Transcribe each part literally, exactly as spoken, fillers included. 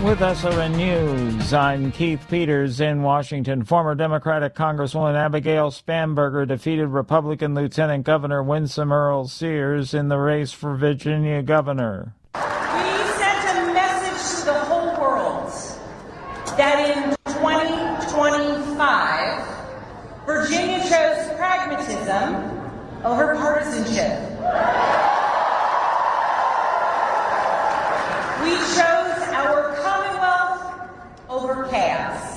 With S R N News, I'm Keith Peters in Washington. Former Democratic Congresswoman Abigail Spanberger defeated Republican Lieutenant Governor Winsome Earl Sears in the race for Virginia governor. We sent a message to the whole world that in twenty twenty-five, Virginia chose pragmatism over partisanship. We chose our Commonwealth over chaos.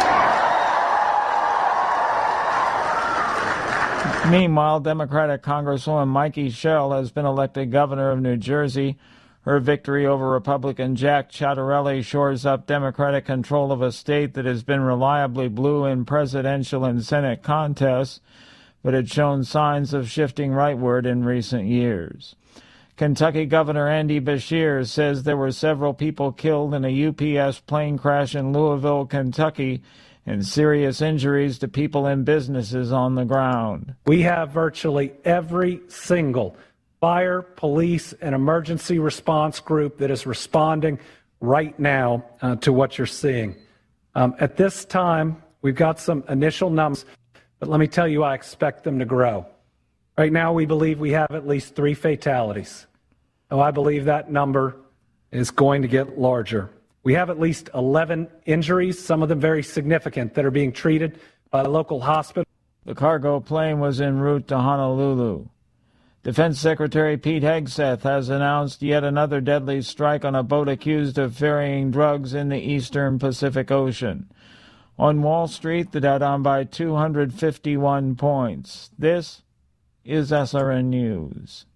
Meanwhile, Democratic Congresswoman Mikey Schell has been elected governor of New Jersey. Her victory over Republican Jack Ciattarelli shores up Democratic control of a state that has been reliably blue in presidential and Senate contests, but had shown signs of shifting rightward in recent years. Kentucky Governor Andy Beshear says there were several people killed in a U P S plane crash in Louisville, Kentucky, and serious injuries to people and businesses on the ground. We have virtually every single fire, police, and emergency response group that is responding right now uh, to what you're seeing. Um, at this time, we've got some initial numbers, but let me tell you, I expect them to grow. Right now, we believe we have at least three fatalities. Oh, I believe that number is going to get larger. We have at least eleven injuries, some of them very significant, that are being treated by a local hospital. The cargo plane was en route to Honolulu. Defense Secretary Pete Hegseth has announced yet another deadly strike on a boat accused of ferrying drugs in the eastern Pacific Ocean. On Wall Street, the Dow down by two hundred fifty-one points. This is S R N News.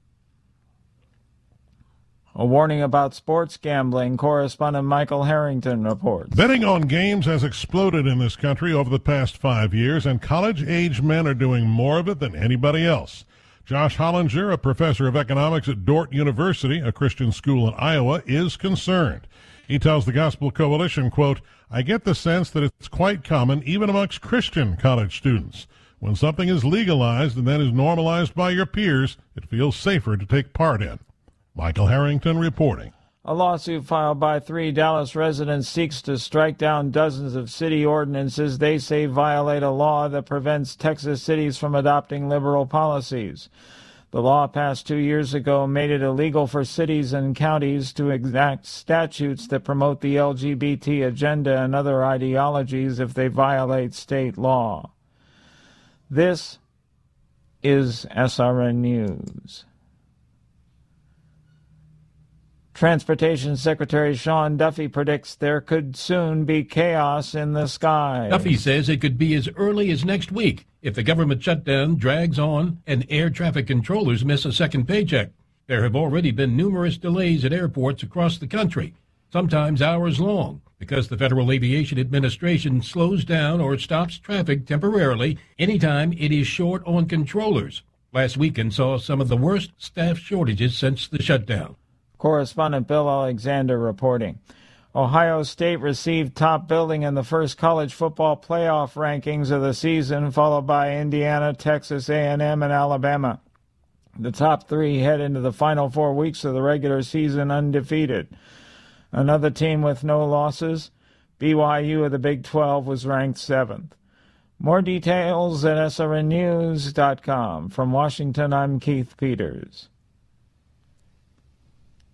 A warning about sports gambling, correspondent Michael Harrington reports. Betting on games has exploded in this country over the past five years, and college-age men are doing more of it than anybody else. Josh Hollinger, a professor of economics at Dordt University, a Christian school in Iowa, is concerned. He tells the Gospel Coalition, quote, "I get the sense that it's quite common even amongst Christian college students. When something is legalized and then is normalized by your peers, it feels safer to take part in." Michael Harrington reporting. A lawsuit filed by three Dallas residents seeks to strike down dozens of city ordinances they say violate a law that prevents Texas cities from adopting liberal policies. The law passed two years ago made it illegal for cities and counties to enact statutes that promote the L G B T agenda and other ideologies if they violate state law. This is S R N News. Transportation Secretary Sean Duffy predicts there could soon be chaos in the sky. Duffy says it could be as early as next week if the government shutdown drags on and air traffic controllers miss a second paycheck. There have already been numerous delays at airports across the country, sometimes hours long, because the Federal Aviation Administration slows down or stops traffic temporarily anytime it is short on controllers. Last weekend saw some of the worst staff shortages since the shutdown. Correspondent Bill Alexander reporting. Ohio State received top billing in the first college football playoff rankings of the season, followed by Indiana, Texas A and M, and Alabama. The top three head into the final four weeks of the regular season undefeated. Another team with no losses, B Y U of the Big twelve, was ranked seventh. More details at S R N news dot com. From Washington, I'm Keith Peters.